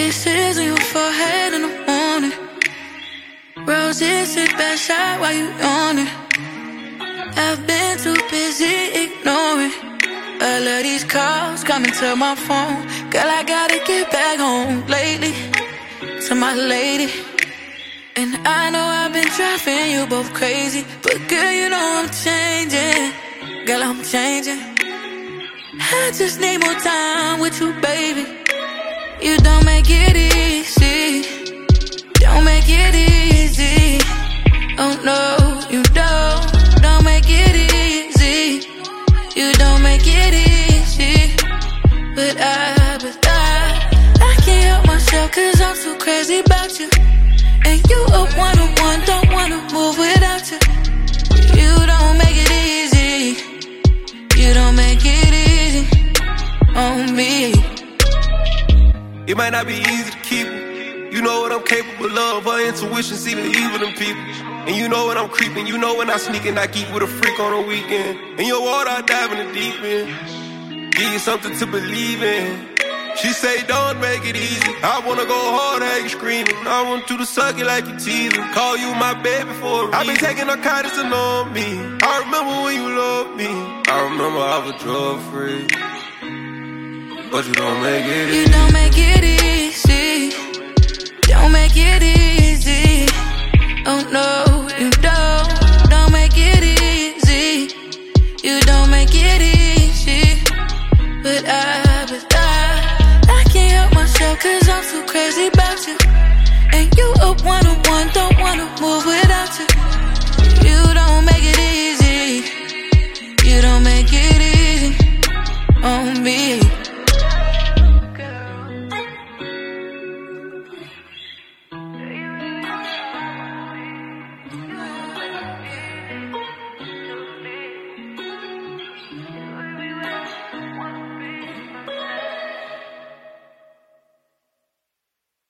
Kisses on your forehead in the morning. Roses sit back side while you yawning. I've been too busy ignoring all of these calls coming to my phone. Girl, I gotta get back home lately to my lady. And I know I've been driving you both crazy, but girl, you know I'm changing. Girl, I'm changing. I just need more time with you, baby. You don't make it easy. Don't make it easy. Oh no, you don't make it easy. You don't make it easy. But I can't help myself, cause I'm too crazy about you. And you a one-on-one, don't wanna move without you. You don't make it easy. You don't make it easy on me. It might not be easy to keep her. You know what I'm capable of. Her intuition see the evil in people. And you know when I'm creeping. You know when I sneak and I keep with a freak on the weekend. In your water I dive in the deep end. Give you something to believe in. She say don't make it easy. I wanna go hard, I ain't screaming. I want you to suck it like you teasing. Call you my baby for a reason. I been taking narcotics to know me. I remember when you loved me. I remember I was drug free. But you don't make it easy. You don't make it easy. Don't make it easy. Oh no, you don't make it easy. You don't make it easy. But I can't help myself, cause I'm too crazy about you. And you a one-on-one, don't wanna move without you. You don't make it easy.